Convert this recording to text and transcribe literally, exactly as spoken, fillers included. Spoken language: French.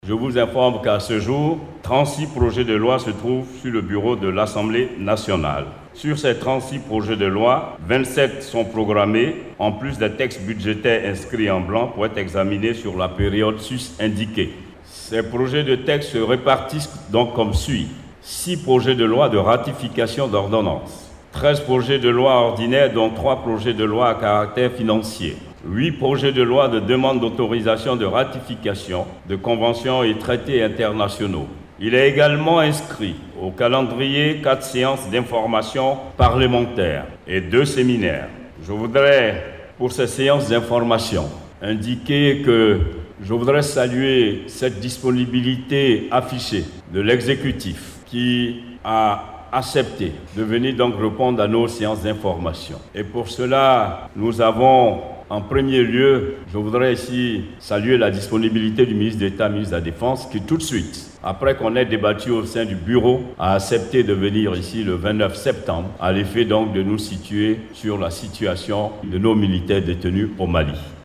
Je vous informe qu'à ce jour, trente-six projets de loi se trouvent sur le bureau de l'Assemblée nationale. Sur ces trente-six projets de loi, vingt-sept sont programmés, en plus des textes budgétaires inscrits en blanc pour être examinés sur la période sus-indiquée. Ces projets de textes se répartissent donc comme suit. six projets de loi de ratification d'ordonnances, treize projets de loi ordinaires dont trois projets de loi à caractère financier, huit projets de loi de demande d'autorisation de ratification de conventions et traités internationaux. Il est également inscrit au calendrier quatre séances d'information parlementaire et deux séminaires. Je voudrais, pour ces séances d'information, indiquer que je voudrais saluer cette disponibilité affichée de l'exécutif qui a accepté de venir donc répondre à nos séances d'information. Et pour cela, nous avons en premier lieu, je voudrais ici saluer la disponibilité du ministre d'État, ministre de la Défense, qui tout de suite, après qu'on ait débattu au sein du bureau, a accepté de venir ici le vingt-neuf septembre, à l'effet donc de nous situer sur la situation de nos militaires détenus au Mali.